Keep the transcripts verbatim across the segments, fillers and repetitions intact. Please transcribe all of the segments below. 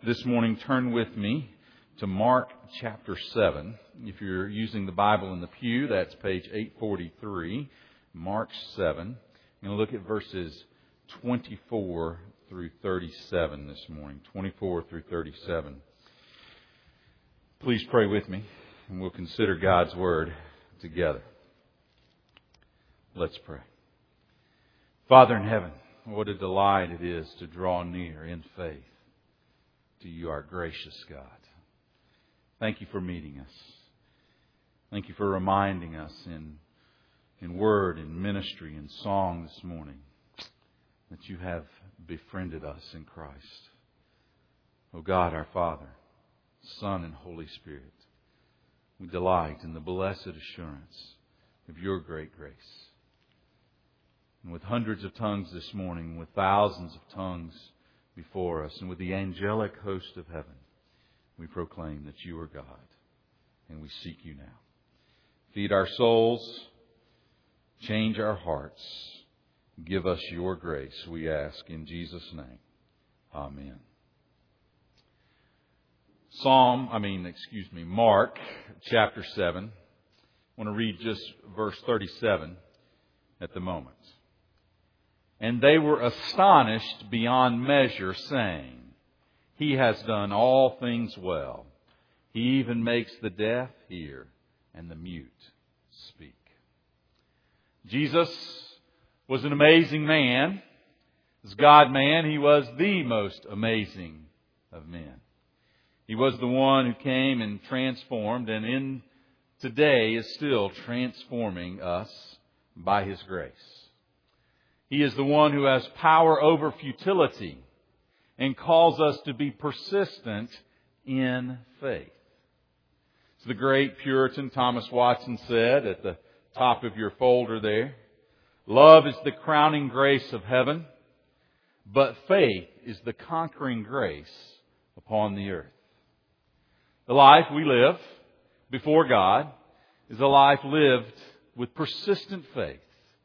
this morning, turn with me to Mark chapter seven. If you're using the Bible in the pew, that's page eight forty-three, Mark seven. I'm going to look at verses twenty-four through thirty-seven this morning, twenty-four through thirty-seven. Please pray with me, and we'll consider God's Word together. Let's pray. Father in heaven, what a delight it is to draw near in faith to you, our gracious God. Thank you for meeting us. Thank you for reminding us in, in word, in ministry, in song this morning that you have befriended us in Christ. O God, our Father, Son, and Holy Spirit, we delight in the blessed assurance of your great grace. And with hundreds of tongues this morning, with thousands of tongues before us, and with the angelic host of heaven, we proclaim that you are God, and we seek you now. Feed our souls, change our hearts, give us your grace, we ask in Jesus' name. Amen. Psalm, I mean, excuse me, Mark chapter seven. I want to read just verse thirty-seven at the moment. And they were astonished beyond measure, saying, He has done all things well. He even makes the deaf hear and the mute speak. Jesus was an amazing man. As God-man, He was the most amazing of men. He was the one who came and transformed, and in today is still transforming us by His grace. He is the one who has power over futility and calls us to be persistent in faith. As the great Puritan Thomas Watson said at the top of your folder there, love is the crowning grace of heaven, but faith is the conquering grace upon the earth. The life we live before God is a life lived with persistent faith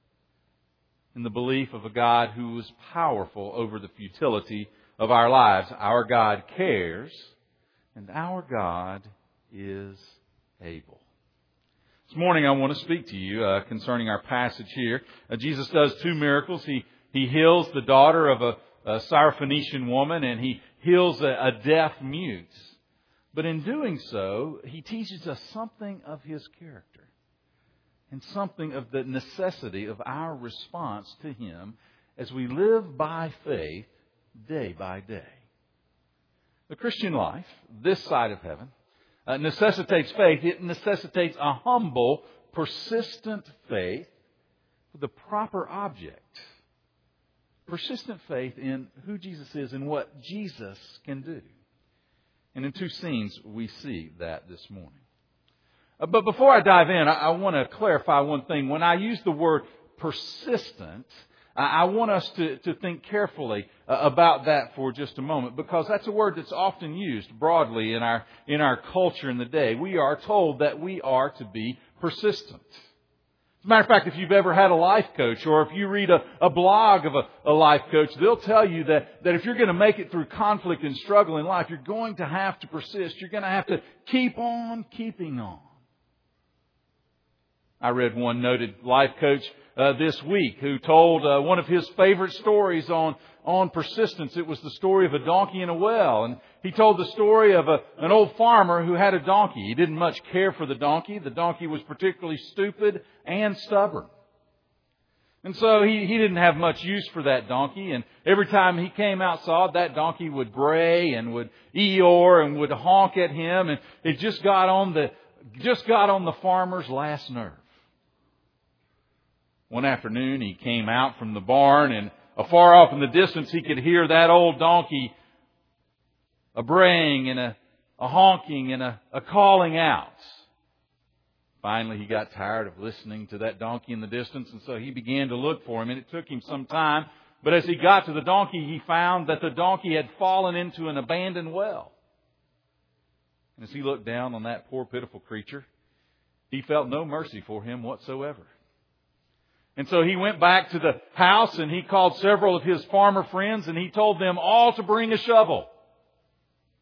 in the belief of a God who is powerful over the futility of our lives. Our God cares, and our God is able. This morning I want to speak to you uh, concerning our passage here. Uh, Jesus does two miracles. He he heals the daughter of a, a Syrophoenician woman, and He heals a, a deaf mute. But in doing so, He teaches us something of His character and something of the necessity of our response to Him as we live by faith day by day. The Christian life, this side of heaven, uh, necessitates faith. It necessitates a humble, persistent faith with the proper object. Persistent faith in who Jesus is and what Jesus can do. And in two scenes, we see that this morning. Uh, but before I dive in, I, I want to clarify one thing. When I use the word persistent, I, I want us to, to think carefully uh, about that for just a moment, because that's a word that's often used broadly in our in our culture in the day. We are told that we are to be persistent. As a matter of fact, if you've ever had a life coach, or if you read a, a blog of a, a life coach, they'll tell you that, that if you're going to make it through conflict and struggle in life, you're going to have to persist. You're going to have to keep on keeping on. I read one noted life coach uh, this week who told uh, one of his favorite stories on, on persistence. It was the story of a donkey in a well. And he told the story of a, an old farmer who had a donkey. He didn't much care for the donkey. The donkey was particularly stupid and stubborn. And so he, he didn't have much use for that donkey. And every time he came outside, that donkey would bray and would eeyore and would honk at him. And it just got on the, just got on the farmer's last nerve. One afternoon, he came out from the barn, and afar off in the distance, he could hear that old donkey a braying and a, a honking and a, a calling out. Finally, he got tired of listening to that donkey in the distance, and so he began to look for him, and it took him some time. But as he got to the donkey, he found that the donkey had fallen into an abandoned well. And as he looked down on that poor, pitiful creature, he felt no mercy for him whatsoever. And so he went back to the house and he called several of his farmer friends and he told them all to bring a shovel.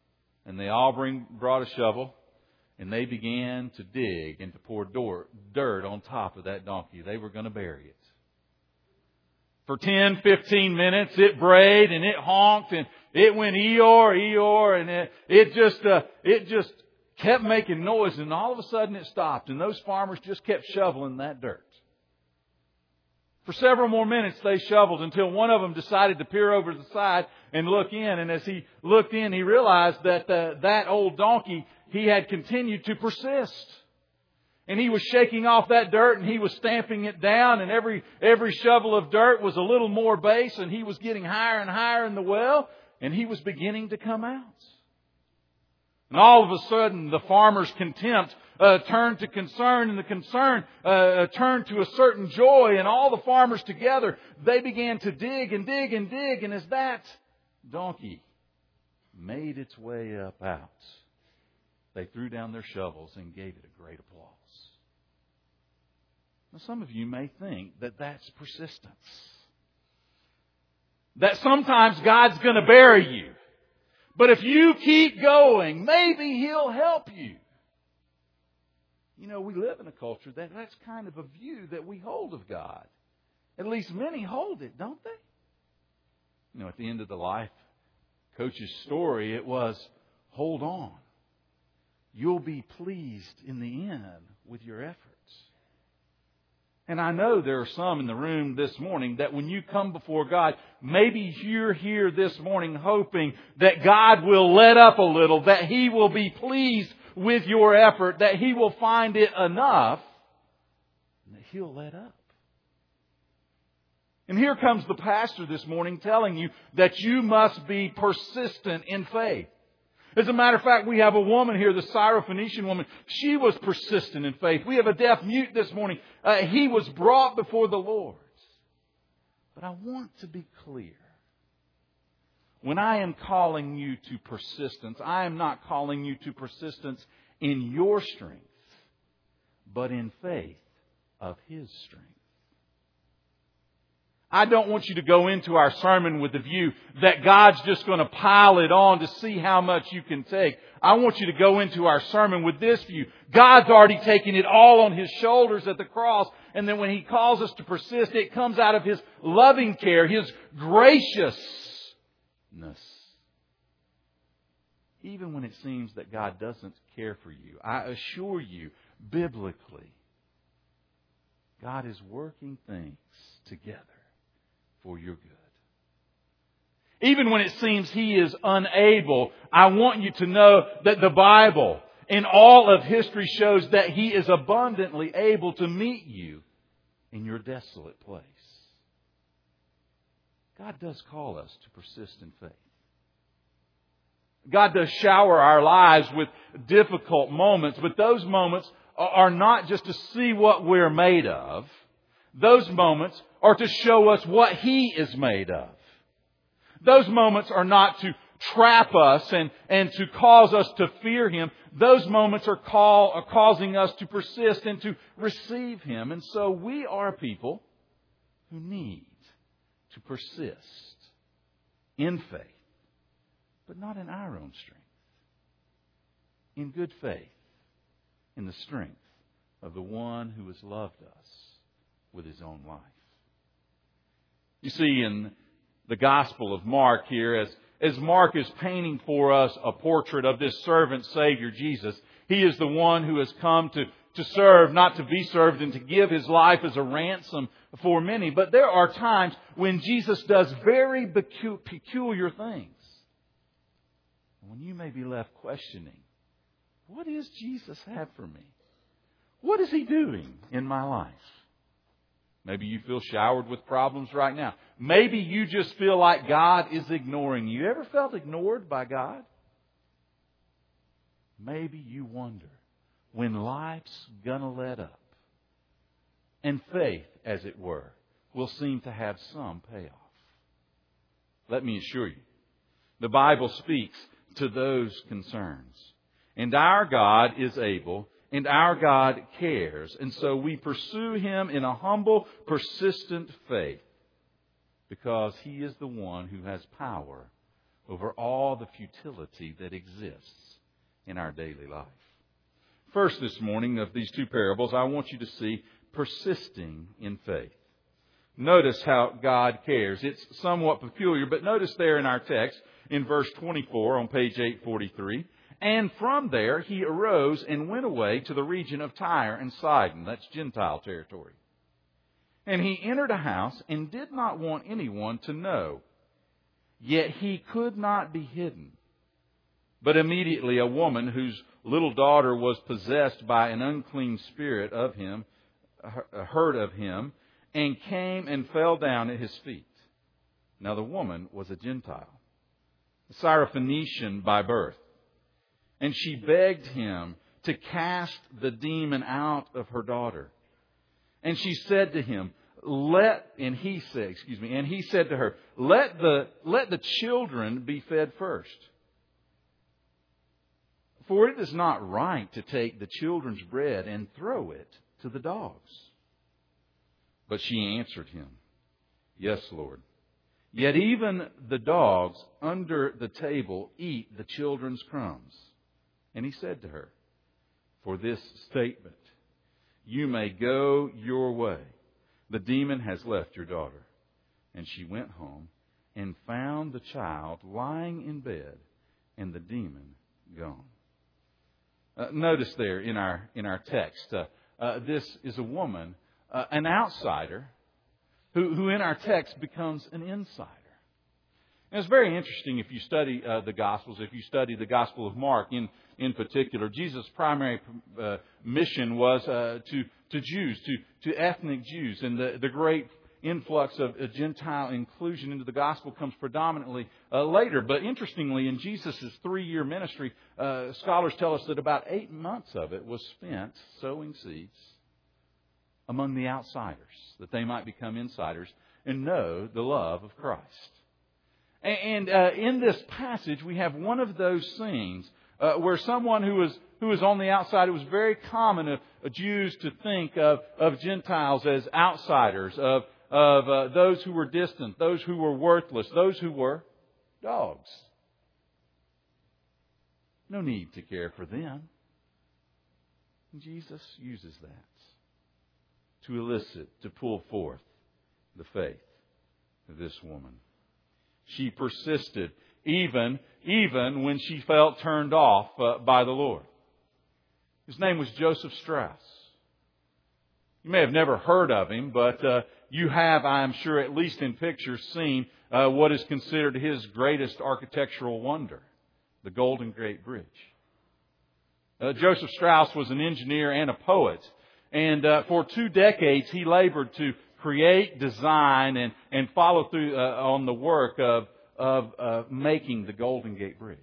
And they all bring, brought a shovel, and they began to dig and to pour dirt on top of that donkey. They were going to bury it. For ten, fifteen minutes, it brayed and it honked and it went Eeyore, Eeyore, and it, it just, uh, it just kept making noise, and all of a sudden it stopped, and those farmers just kept shoveling that dirt. For several more minutes they shoveled until one of them decided to peer over the side and look in, and as he looked in, he realized that uh, that old donkey, he had continued to persist. And he was shaking off that dirt and he was stamping it down, and every every shovel of dirt was a little more base, and he was getting higher and higher in the well, and he was beginning to come out. And all of a sudden the farmer's contempt uh, turned to concern, and the concern uh, turned to a certain joy, and all the farmers together, they began to dig and dig and dig, and as that donkey made its way up out, they threw down their shovels and gave it a great applause. Now, some of you may think that that's persistence. That sometimes God's going to bury you. But if you keep going, maybe He'll help you. You know, we live in a culture that that's kind of a view that we hold of God. At least many hold it, don't they? You know, at the end of the life coach's story, it was, hold on. You'll be pleased in the end with your efforts. And I know there are some in the room this morning that when you come before God, maybe you're here this morning hoping that God will let up a little, that He will be pleased with your effort, that He will find it enough, and that He'll let up. And here comes the pastor this morning telling you that you must be persistent in faith. As a matter of fact, we have a woman here, the Syrophoenician woman. She was persistent in faith. We have a deaf mute this morning. Uh, he was brought before the Lord. But I want to be clear. When I am calling you to persistence, I am not calling you to persistence in your strength, but in faith of His strength. I don't want you to go into our sermon with the view that God's just going to pile it on to see how much you can take. I want you to go into our sermon with this view. God's already taken it all on His shoulders at the cross. And then when He calls us to persist, it comes out of His loving care, His graciousness. Even when it seems that God doesn't care for you, I assure you, biblically, God is working things together for your good. Even when it seems He is unable, I want you to know that the Bible in all of history shows that He is abundantly able to meet you in your desolate place. God does call us to persist in faith. God does shower our lives with difficult moments, but those moments are not just to see what we're made of. Those moments are to show us what He is made of. Those moments are not to trap us and, and to cause us to fear Him. Those moments are, call, are causing us to persist and to receive Him. And so we are people who need to persist in faith, but not in our own strength. In good faith, in the strength of the One who has loved us with His own life. You see, in the Gospel of Mark here, as, as Mark is painting for us a portrait of this servant Savior, Jesus, He is the one who has come to, to serve, not to be served, and to give His life as a ransom for many. But there are times when Jesus does very pecu- peculiar things. When you may be left questioning, what is Jesus have for me? What is He doing in my life? Maybe you feel showered with problems right now. Maybe you just feel like God is ignoring you. You ever felt ignored by God? Maybe you wonder when life's gonna let up and faith, as it were, will seem to have some payoff. Let me assure you, the Bible speaks to those concerns. And our God is able, and our God cares. And so we pursue Him in a humble, persistent faith, because He is the one who has power over all the futility that exists in our daily life. First this morning of these two parables, I want you to see persisting in faith. Notice how God cares. It's somewhat peculiar, but notice there in our text, in verse twenty-four on page eight forty-three, and from there he arose and went away to the region of Tyre and Sidon. That's Gentile territory. And he entered a house and did not want anyone to know. Yet he could not be hidden. But immediately a woman whose little daughter was possessed by an unclean spirit of him, heard of him, and came and fell down at his feet. Now the woman was a Gentile, a Syrophoenician by birth. And she begged him to cast the demon out of her daughter. And she said to him, let, and he said, excuse me, and he said to her, let the, let the children be fed first. For it is not right to take the children's bread and throw it to the dogs. But she answered him, yes, Lord. Yet even the dogs under the table eat the children's crumbs. And he said to her, for this statement, you may go your way. The demon has left your daughter. And she went home and found the child lying in bed and the demon gone. Uh, notice there in our in our text, uh, uh, this is a woman, uh, an outsider, who, who in our text becomes an insider. And it's very interesting if you study uh, the Gospels, if you study the Gospel of Mark in, in particular. Jesus' primary uh, mission was uh, to, to Jews, to, to ethnic Jews. And the, the great influx of uh, Gentile inclusion into the Gospel comes predominantly uh, later. But interestingly, in Jesus' three-year ministry, uh, scholars tell us that about eight months of it was spent sowing seeds among the outsiders, that they might become insiders and know the love of Christ. And uh, in this passage, we have one of those scenes uh, where someone who was who was on the outside, it was very common of, of Jews to think of, of Gentiles as outsiders, of, of uh, those who were distant, those who were worthless, those who were dogs. No need to care for them. Jesus uses that to elicit, to pull forth the faith of this woman. She persisted, even, even when she felt turned off uh, by the Lord. His name was Joseph Strauss. You may have never heard of him, but uh, you have, I am sure, at least in pictures, seen uh, what is considered his greatest architectural wonder, the Golden Gate Bridge. Uh, Joseph Strauss was an engineer and a poet, and uh, for two decades he labored to create, design, and, and follow through uh, on the work of, of uh, making the Golden Gate Bridge.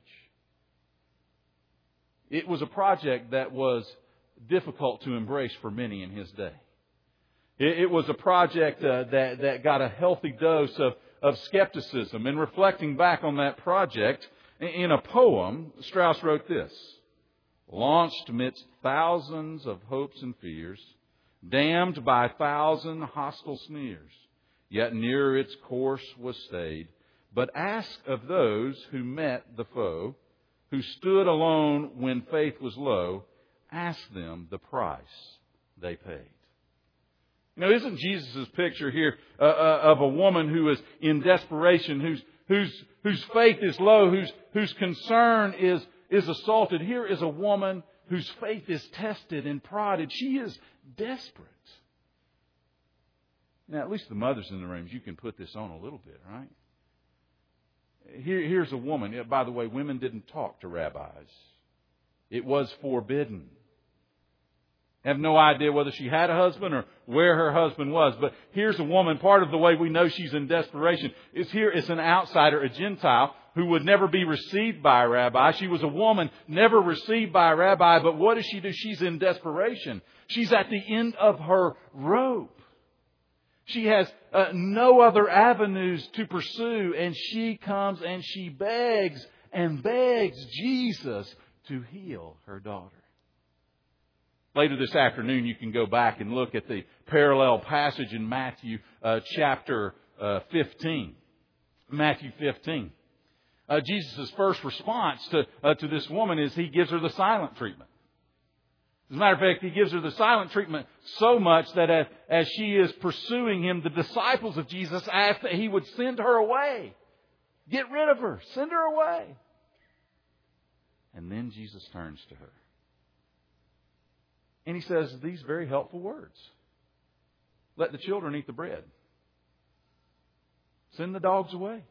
It was a project that was difficult to embrace for many in his day. It, it was a project uh, that, that got a healthy dose of, of skepticism. And reflecting back on that project, in a poem, Strauss wrote this: launched amidst thousands of hopes and fears, damned by a thousand hostile sneers, yet nearer its course was stayed. But ask of those who met the foe, who stood alone when faith was low, ask them the price they paid. Now, isn't Jesus' picture here uh, uh, of a woman who is in desperation, whose whose whose faith is low, whose whose concern is is assaulted? Here is a woman whose faith is tested and prodded. She is desperate. Now, at least the mothers in the rooms, you can put this on a little bit, right? Here, here's a woman. By the way, women didn't talk to rabbis. It was forbidden. I have no idea whether she had a husband or where her husband was. But here's a woman. Part of the way we know she's in desperation is here is an outsider, a Gentile, who would never be received by a rabbi. She was a woman never received by a rabbi. But what does she do? She's in desperation. She's at the end of her rope. She has uh, no other avenues to pursue. And she comes and she begs and begs Jesus to heal her daughter. Later this afternoon, you can go back and look at the parallel passage in Matthew uh, chapter uh, fifteen. Matthew fifteen. Uh, Jesus' first response to, uh, to this woman is He gives her the silent treatment. As a matter of fact, He gives her the silent treatment so much that as, as she is pursuing Him, the disciples of Jesus ask that He would send her away. Get rid of her. Send her away. And then Jesus turns to her. And He says these very helpful words. Let the children eat the bread. Send the dogs away.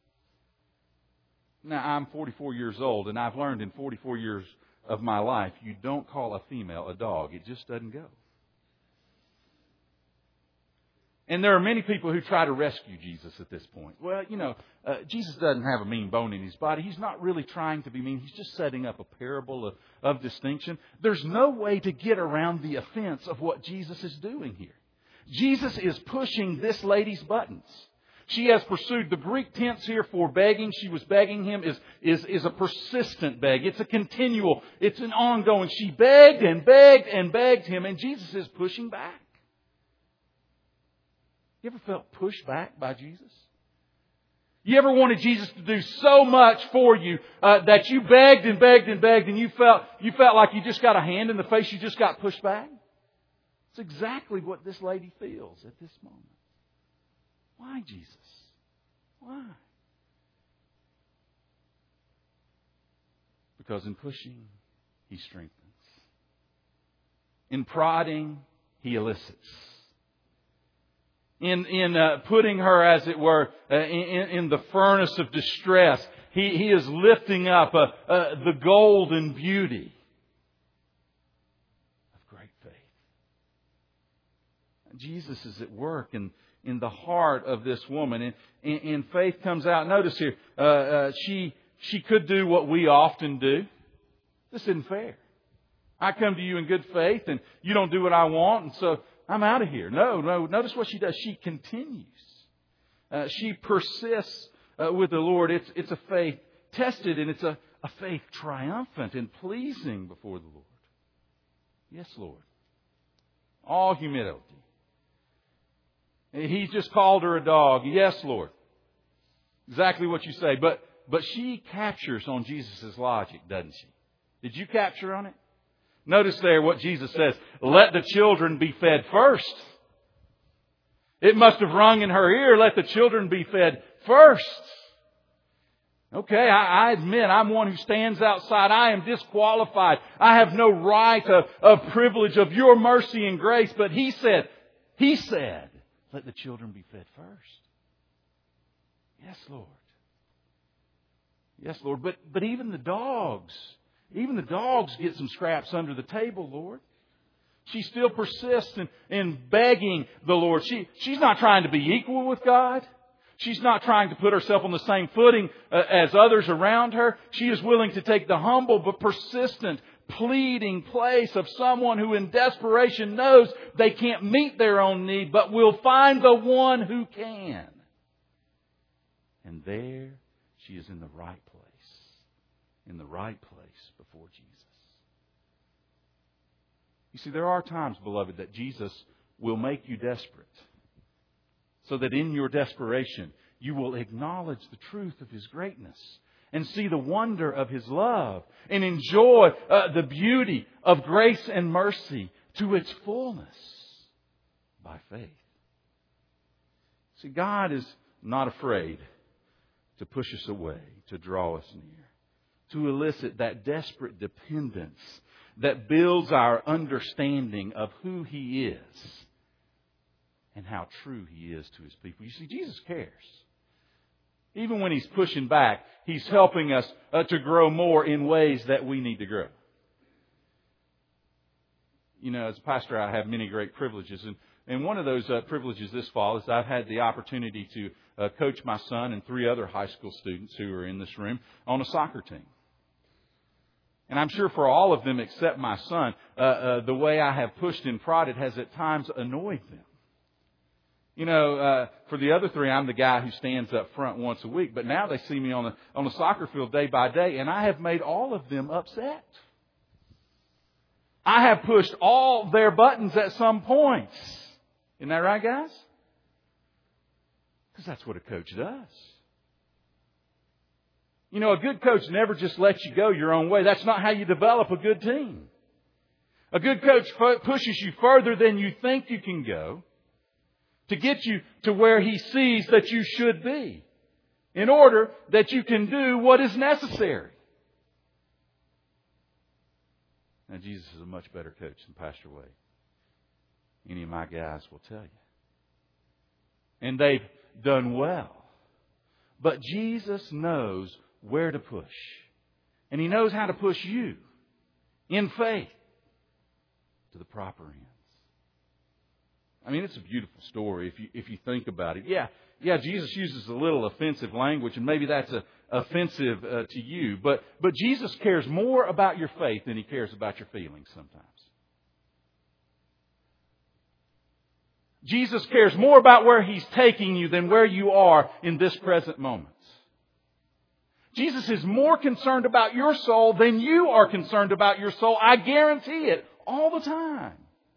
Now, I'm forty-four years old, and I've learned in forty-four years of my life, you don't call a female a dog. It just doesn't go. And there are many people who try to rescue Jesus at this point. Well, you know, uh, Jesus doesn't have a mean bone in His body. He's not really trying to be mean. He's just setting up a parable of, of distinction. There's no way to get around the offense of what Jesus is doing here. Jesus is pushing this lady's buttons. She has pursued the Greek tense here for begging. She was begging Him is, is, is a persistent beg. It's a continual, it's an ongoing. She begged and begged and begged Him, and Jesus is pushing back. You ever felt pushed back by Jesus? You ever wanted Jesus to do so much for you uh, that you begged and begged and begged, and you felt you felt like you just got a hand in the face, you just got pushed back? It's exactly what this lady feels at this moment. Why, Jesus? Why? Because in pushing, He strengthens. In prodding, He elicits. In in uh, putting her, as it were, uh, in, in the furnace of distress, He, he is lifting up uh, uh, the golden beauty of great faith. Jesus is at work in in the heart of this woman. And, and, and faith comes out. Notice here, uh, uh, she she could do what we often do. This isn't fair. I come to you in good faith and you don't do what I want, and so I'm out of here. No, no. Notice what she does. She continues. Uh, she persists uh, with the Lord. It's, it's a faith tested, and it's a, a faith triumphant and pleasing before the Lord. Yes, Lord. All humility. He just called her a dog. Yes, Lord. Exactly what you say. But but she captures on Jesus' logic, doesn't she? Did you capture on it? Notice there what Jesus says. Let the children be fed first. It must have rung in her ear. Let the children be fed first. Okay, I, I admit I'm one who stands outside. I am disqualified. I have no right of, of privilege of your mercy and grace. But He said, He said, let the children be fed first. Yes, Lord. Yes, Lord. But but even the dogs, even the dogs get some scraps under the table, Lord. She still persists in, in begging the Lord. She she's not trying to be equal with God. She's not trying to put herself on the same footing uh, as others around her. She is willing to take the humble but persistent, pleading place of someone who in desperation knows they can't meet their own need, but will find the one who can. And there she is in the right place. In the right place before Jesus. You see, there are times, beloved, that Jesus will make you desperate. So that in your desperation, you will acknowledge the truth of His greatness and see the wonder of His love and enjoy uh, the beauty of grace and mercy to its fullness by faith. See, God is not afraid to push us away, to draw us near, to elicit that desperate dependence that builds our understanding of who He is and how true He is to His people. You see, Jesus cares. Even when He's pushing back, He's helping us uh, to grow more in ways that we need to grow. You know, as a pastor, I have many great privileges. And, and one of those uh, privileges this fall is I've had the opportunity to uh, coach my son and three other high school students who are in this room on a soccer team. And I'm sure for all of them except my son, uh, uh, the way I have pushed and prodded has at times annoyed them. You know, uh, for the other three, I'm the guy who stands up front once a week. But now they see me on the on the soccer field day by day, and I have made all of them upset. I have pushed all their buttons at some points. Isn't that right, guys? Because that's what a coach does. You know, a good coach never just lets you go your own way. That's not how you develop a good team. A good coach pushes you further than you think you can go to get you to where he sees that you should be in order that you can do what is necessary. Now, Jesus is a much better coach than Pastor Wade. Any of my guys will tell you. And they've done well. But Jesus knows where to push. And He knows how to push you in faith to the proper ends. I mean, it's a beautiful story if you if you think about it. Yeah, yeah, Jesus uses a little offensive language, and maybe that's a, offensive uh, to you. But but Jesus cares more about your faith than He cares about your feelings sometimes. Jesus cares more about where He's taking you than where you are in this present moment. Jesus is more concerned about your soul than you are concerned about your soul. I guarantee it. All the time.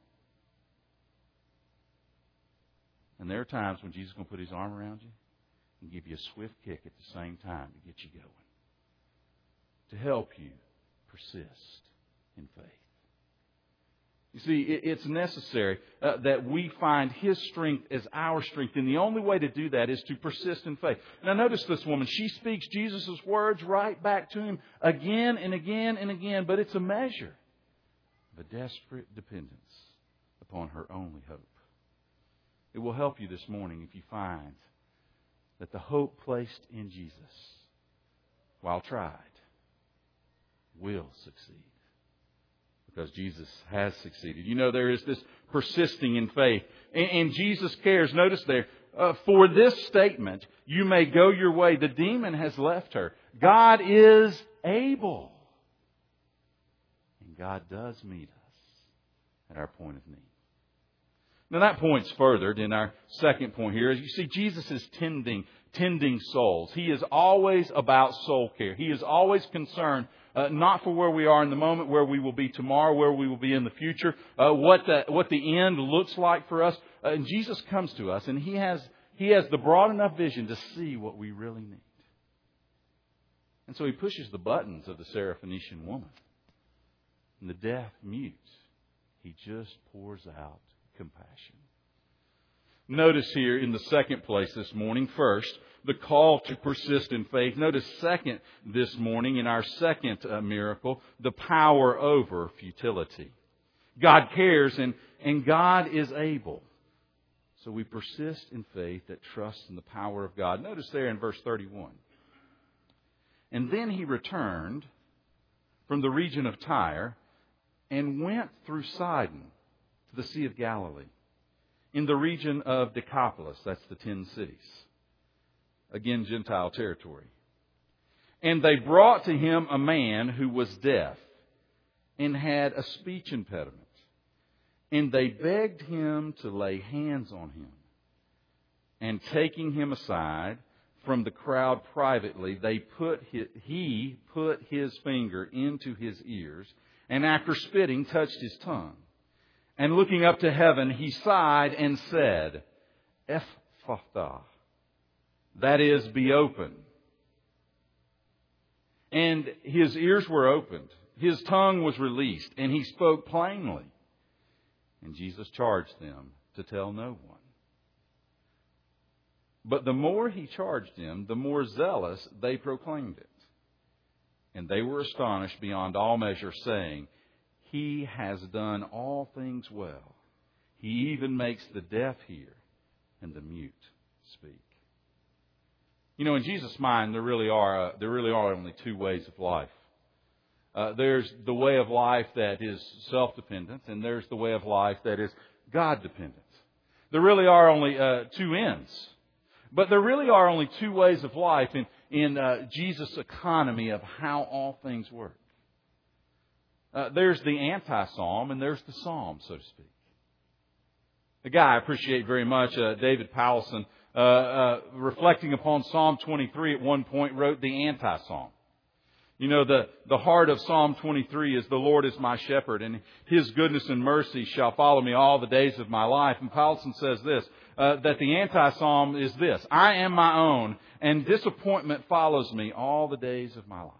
And there are times when Jesus is going to put His arm around you and give you a swift kick at the same time to get you going. To help you persist in faith. You see, it's necessary uh, that we find His strength as our strength. And the only way to do that is to persist in faith. Now notice this woman. She speaks Jesus' words right back to Him again and again and again. But it's a measure of a desperate dependence upon her only hope. It will help you this morning if you find that the hope placed in Jesus, while tried, will succeed. Because Jesus has succeeded. You know, there is this persisting in faith. And, and Jesus cares. Notice there, uh, for this statement, you may go your way. The demon has left her. God is able. And God does meet us at our point of need. Now that points further in our second point here. As you see, Jesus is tending, tending souls. He is always about soul care. He is always concerned, uh, not for where we are in the moment, where we will be tomorrow, where we will be in the future, uh, what the what the end looks like for us. Uh, and Jesus comes to us, and He has He has the broad enough vision to see what we really need. And so He pushes the buttons of the Syrophoenician woman. And the deaf mute, He just pours out compassion. Notice here in the second place this morning, first, the call to persist in faith. Notice second this morning in our second uh, miracle, the power over futility. God cares and, and God is able. So we persist in faith that trusts in the power of God. Notice there in verse thirty-one. And then He returned from the region of Tyre and went through Sidon to the Sea of Galilee, in the region of Decapolis, that's the ten cities. Again, Gentile territory. And they brought to Him a man who was deaf and had a speech impediment. And they begged Him to lay hands on him. And taking him aside from the crowd privately, they put his, he put his finger into his ears, and after spitting, touched his tongue. And looking up to heaven, he sighed and said, Ephphatha, that is, be open. And his ears were opened, his tongue was released, and he spoke plainly. And Jesus charged them to tell no one. But the more He charged them, the more zealous they proclaimed it. And they were astonished beyond all measure, saying, He has done all things well. He even makes the deaf hear and the mute speak. You know, in Jesus' mind, there really are uh, there really are only two ways of life. Uh, there's the way of life that is self-dependent, and there's the way of life that is God-dependent. There really are only uh, two ends. But there really are only two ways of life in, in uh, Jesus' economy of how all things work. Uh, there's the anti-psalm and there's the psalm, so to speak. A guy I appreciate very much, uh, David Powelson, uh, uh, reflecting upon Psalm twenty-three at one point, wrote the anti-psalm. You know, the, the heart of Psalm twenty-three is, the Lord is my shepherd, and His goodness and mercy shall follow me all the days of my life. And Paulson says this, uh, that the anti-psalm is this: I am my own, and disappointment follows me all the days of my life.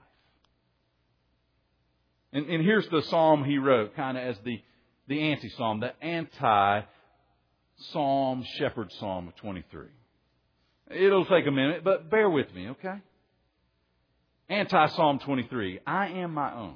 And, and here's the psalm he wrote, kind of as the, the anti-psalm, the anti-psalm shepherd psalm of twenty-three. It'll take a minute, but bear with me, okay? Anti-Psalm twenty-three. I am my own.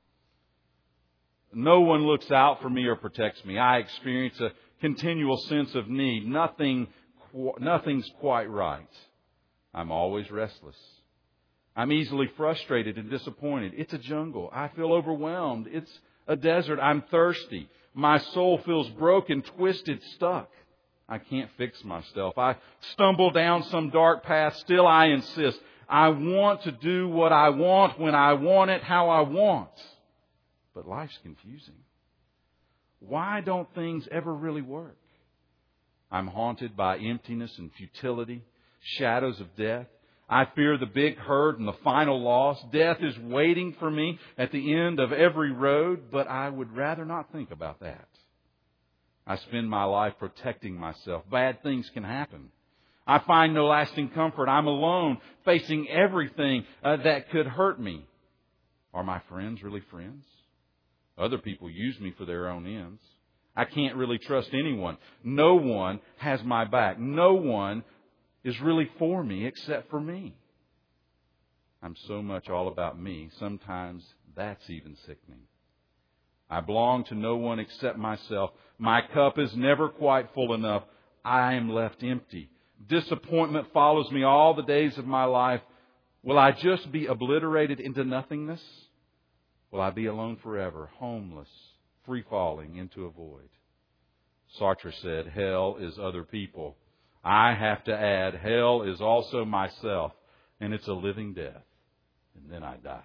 No one looks out for me or protects me. I experience a continual sense of need. Nothing, nothing's quite right. I'm always restless. I'm easily frustrated and disappointed. It's a jungle. I feel overwhelmed. It's a desert. I'm thirsty. My soul feels broken, twisted, stuck. I can't fix myself. I stumble down some dark path. Still I insist. I want to do what I want, when I want it, how I want. But life's confusing. Why don't things ever really work? I'm haunted by emptiness and futility, shadows of death. I fear the big hurt and the final loss. Death is waiting for me at the end of every road, but I would rather not think about that. I spend my life protecting myself. Bad things can happen. I find no lasting comfort. I'm alone, facing everything uh, that could hurt me. Are my friends really friends? Other people use me for their own ends. I can't really trust anyone. No one has my back. No one is really for me except for me. I'm so much all about me. Sometimes that's even sickening. I belong to no one except myself. My cup is never quite full enough. I am left empty. Disappointment follows me all the days of my life. Will I just be obliterated into nothingness? Will I be alone forever, homeless, free-falling into a void? Sartre said, hell is other people. I have to add, hell is also myself, and it's a living death. And then I die.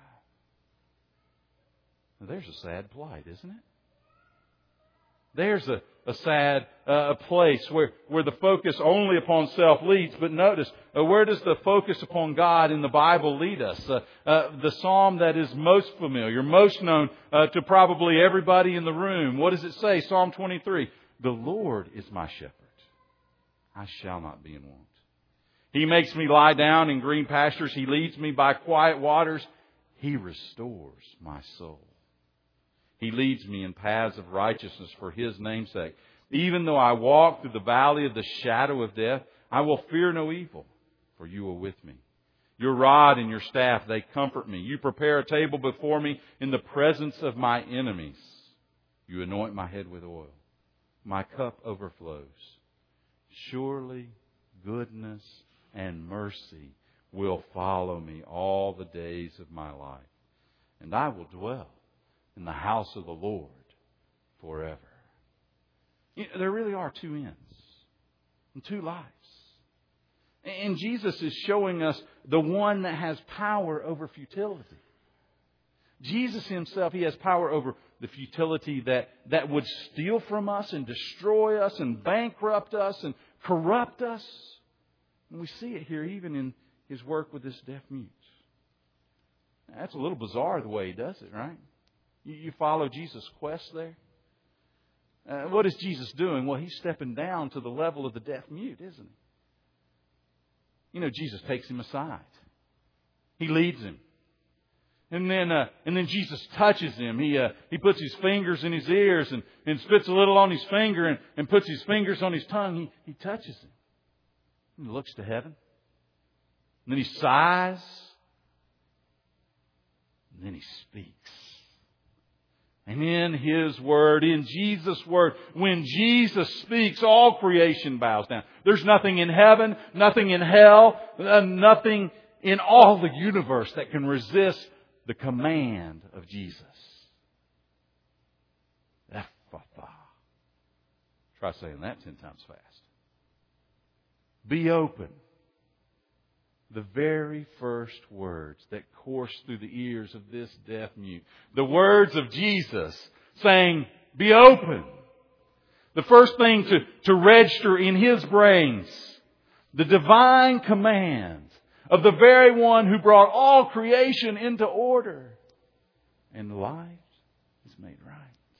Now, there's a sad plight, isn't it? There's a, a sad uh, a place where, where the focus only upon self leads. But notice, uh, where does the focus upon God in the Bible lead us? Uh, uh, the psalm that is most familiar, most known uh, to probably everybody in the room. What does it say? Psalm twenty-three. The Lord is my shepherd. I shall not be in want. He makes me lie down in green pastures. He leads me by quiet waters. He restores my soul. He leads me in paths of righteousness for His name's sake. Even though I walk through the valley of the shadow of death, I will fear no evil, for You are with me. Your rod and Your staff, they comfort me. You prepare a table before me in the presence of my enemies. You anoint my head with oil. My cup overflows. Surely goodness and mercy will follow me all the days of my life, and I will dwell in the house of the Lord forever. You know, there really are two ends and two lives. And Jesus is showing us the one that has power over futility. Jesus Himself, He has power over the futility that, that would steal from us and destroy us and bankrupt us and corrupt us. And we see it here even in His work with this deaf mute. Now, that's a little bizarre the way He does it, right? You follow Jesus' quest there? Uh, what is Jesus doing? Well, He's stepping down to the level of the deaf mute, isn't He? You know, Jesus takes him aside. He leads him. And then uh, and then Jesus touches him. He uh, he puts His fingers in his ears and, and spits a little on his finger and, and puts His fingers on his tongue. He, he touches him. He looks to heaven. And then He sighs. And then He speaks. And in His Word, in Jesus' Word, when Jesus speaks, all creation bows down. There's nothing in heaven, nothing in hell, nothing in all the universe that can resist the command of Jesus. Ephphatha. Try saying that ten times fast. Be open. The very first words that course through the ears of this deaf mute. The words of Jesus saying, be open. The first thing to, to register in his brains. The divine command of the very one who brought all creation into order. And life is made right.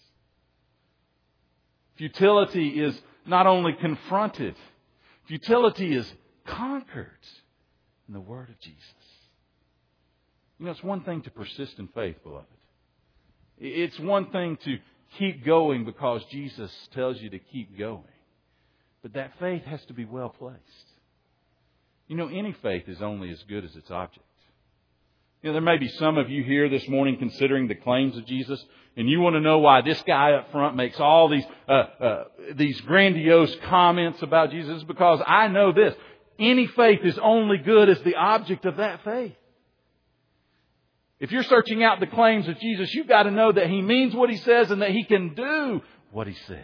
Futility is not only confronted, futility is conquered in the Word of Jesus. You know, it's one thing to persist in faith, beloved. It's one thing to keep going because Jesus tells you to keep going. But that faith has to be well placed. You know, any faith is only as good as its object. You know, there may be some of you here this morning considering the claims of Jesus, and you want to know why this guy up front makes all these uh, uh, these grandiose comments about Jesus. Because I know this: any faith is only good as the object of that faith. If you're searching out the claims of Jesus, you've got to know that He means what He says and that He can do what He says.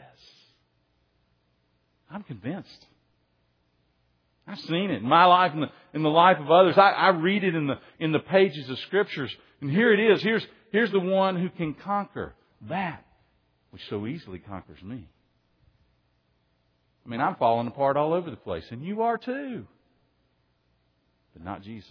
I'm convinced. I've seen it in my life and the, in the life of others. I, I read it in the in the pages of Scriptures. And here it is. Here's, here's the one who can conquer that which so easily conquers me. I mean, I'm falling apart all over the place. And you are too. But not Jesus.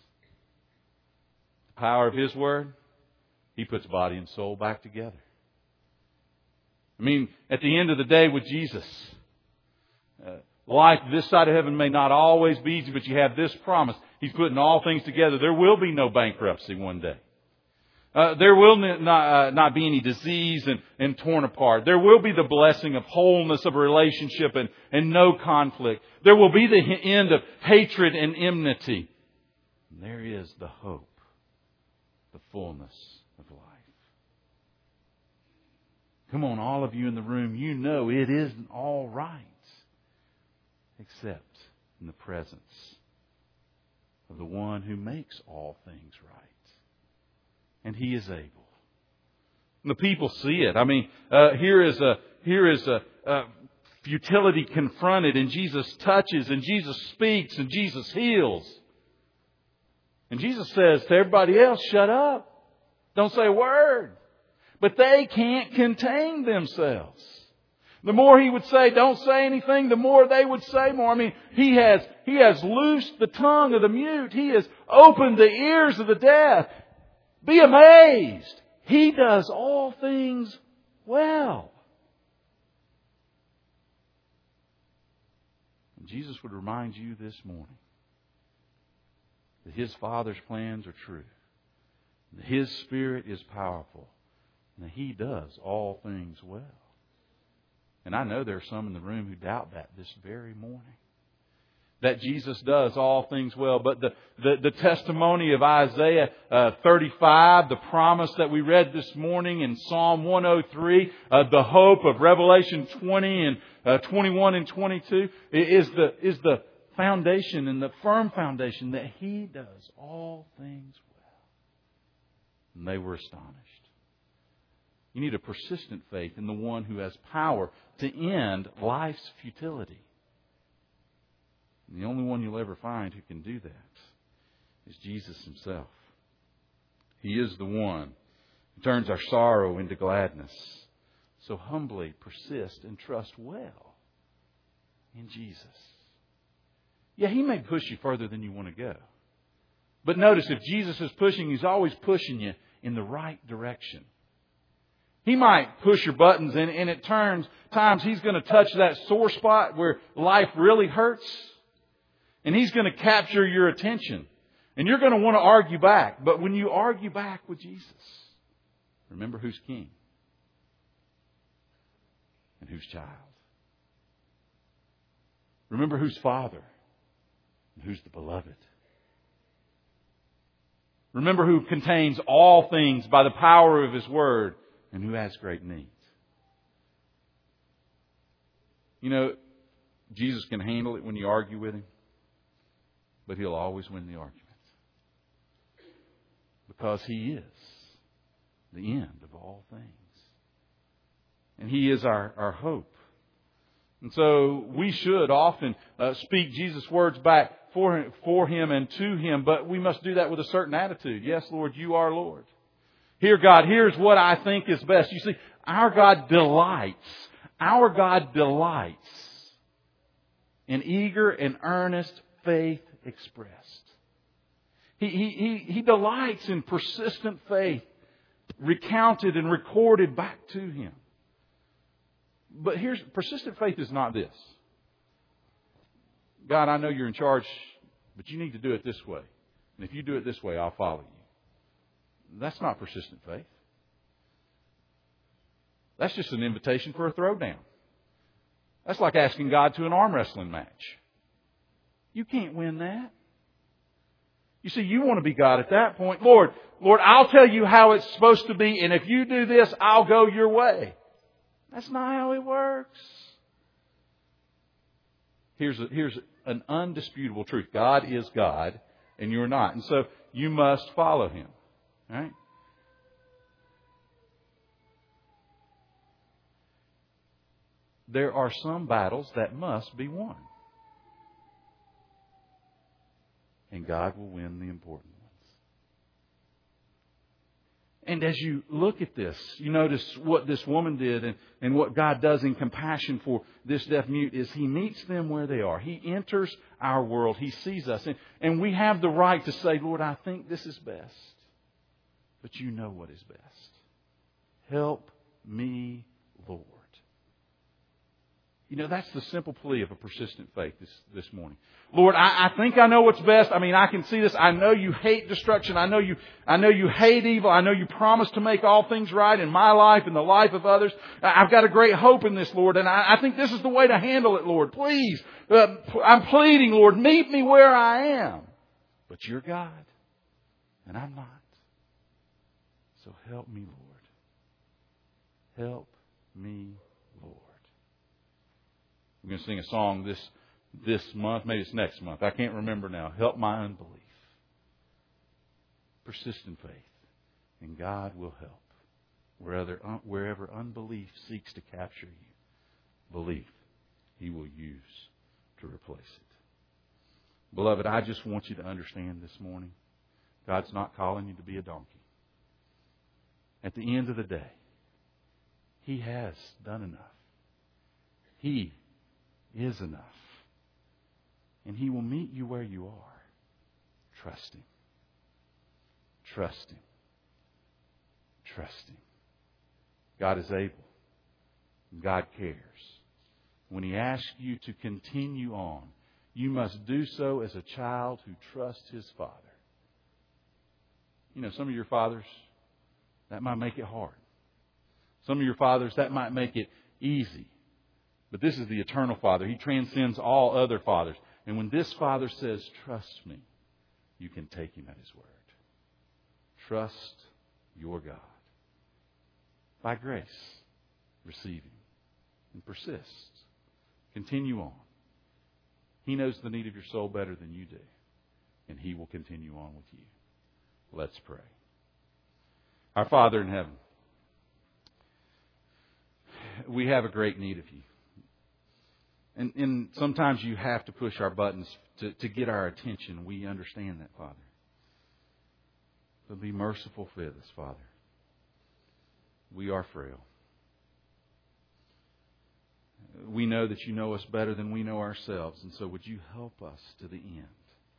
The power of His Word, He puts body and soul back together. I mean, at the end of the day with Jesus, uh, life this side of heaven may not always be easy, but you have this promise. He's putting all things together. There will be no bankruptcy one day. Uh, there will not, uh, not be any disease and, and torn apart. There will be the blessing of wholeness of a relationship and, and no conflict. There will be the end of hatred and enmity. And there is the hope, the fullness of life. Come on, all of you in the room, you know it isn't all right. Except in the presence of the one who makes all things right. And He is able. And the people see it. I mean, uh, here is a here is a, a futility confronted, and Jesus touches, and Jesus speaks, and Jesus heals. And Jesus says to everybody else, "Shut up. Don't say a word." But they can't contain themselves. The more He would say, "Don't say anything," the more they would say more. I mean, He has, He has loosed the tongue of the mute. He has opened the ears of the deaf. Be amazed. He does all things well. And Jesus would remind you this morning that His Father's plans are true. That His Spirit is powerful. And that He does all things well. And I know there are some in the room who doubt that this very morning. That Jesus does all things well. But the, the, the testimony of Isaiah uh, thirty-five, the promise that we read this morning in Psalm one oh three, uh, the hope of Revelation twenty and uh, twenty-one and twenty-two is the, is the foundation and the firm foundation that He does all things well. And they were astonished. You need a persistent faith in the one who has power to end life's futility. And the only one you'll ever find who can do that is Jesus Himself. He is the one who turns our sorrow into gladness. So humbly persist and trust well in Jesus. Yeah, He may push you further than you want to go. But notice, if Jesus is pushing, He's always pushing you in the right direction. He might push your buttons and, and at turns, times He's going to touch that sore spot where life really hurts. And He's going to capture your attention. And you're going to want to argue back. But when you argue back with Jesus, remember who's king. And who's child. Remember who's father. And who's the beloved. Remember who contains all things by the power of His Word. And who has great need. You know, Jesus can handle it when you argue with Him. But He'll always win the argument. Because He is the end of all things. And He is our, our hope. And so we should often uh, speak Jesus' words back for him, for Him and to Him. But we must do that with a certain attitude. Yes, Lord, You are Lord. Here, God, here's what I think is best. You see, our God delights. Our God delights in eager and earnest faith expressed. He, he, he, he delights in persistent faith, recounted and recorded back to Him. But here's, persistent faith is not this. God, I know You're in charge, but You need to do it this way. And if You do it this way, I'll follow You. That's not persistent faith. That's just an invitation for a throwdown. That's like asking God to an arm wrestling match. You can't win that. You see, you want to be God at that point. Lord, Lord, I'll tell You how it's supposed to be, and if You do this, I'll go Your way. That's not how it works. Here's a, here's an undisputable truth. God is God, and you're not. And so you must follow Him. All right? There are some battles that must be won. And God will win the important ones. And as you look at this, you notice what this woman did and, and what God does in compassion for this deaf mute is He meets them where they are. He enters our world. He sees us. And, and we have the right to say, Lord, I think this is best. But You know what is best. Help me, Lord. You know, that's the simple plea of a persistent faith this, this morning. Lord, I, I think I know what's best. I mean, I can see this. I know You hate destruction. I know you, I know You hate evil. I know You promise to make all things right in my life and the life of others. I've got a great hope in this, Lord, and I, I think this is the way to handle it, Lord. Please, uh, I'm pleading, Lord, meet me where I am. But You're God, and I'm not. So help me, Lord. Help me, Lord. We're going to sing a song this this month. Maybe it's next month. I can't remember now. Help my unbelief. Persistent faith. And God will help. Wherever, wherever unbelief seeks to capture you, belief He will use to replace it. Beloved, I just want you to understand this morning, God's not calling you to be a donkey. At the end of the day, He has done enough. He is enough. And He will meet you where you are. Trust Him. Trust Him. Trust Him. God is able. God cares. When He asks you to continue on, you must do so as a child who trusts his Father. You know, some of your fathers, that might make it hard. Some of your fathers, that might make it easy. But this is the eternal Father. He transcends all other fathers. And when this Father says, trust me, you can take Him at His word. Trust your God. By grace, receive Him. And persist. Continue on. He knows the need of your soul better than you do. And He will continue on with you. Let's pray. Our Father in heaven, we have a great need of You. And, and sometimes You have to push our buttons to, to get our attention. We understand that, Father. But be merciful with us, Father. We are frail. We know that You know us better than we know ourselves. And so would You help us to the end.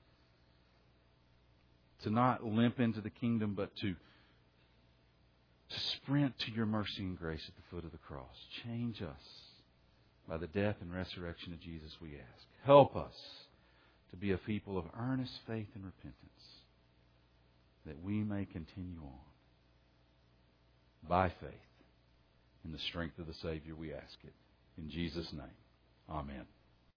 To not limp into the kingdom, but to, to sprint to Your mercy and grace at the foot of the cross. Change us. By the death and resurrection of Jesus, we ask. Help us to be a people of earnest faith and repentance, that we may continue on by faith in the strength of the Savior, we ask it. In Jesus' name, amen.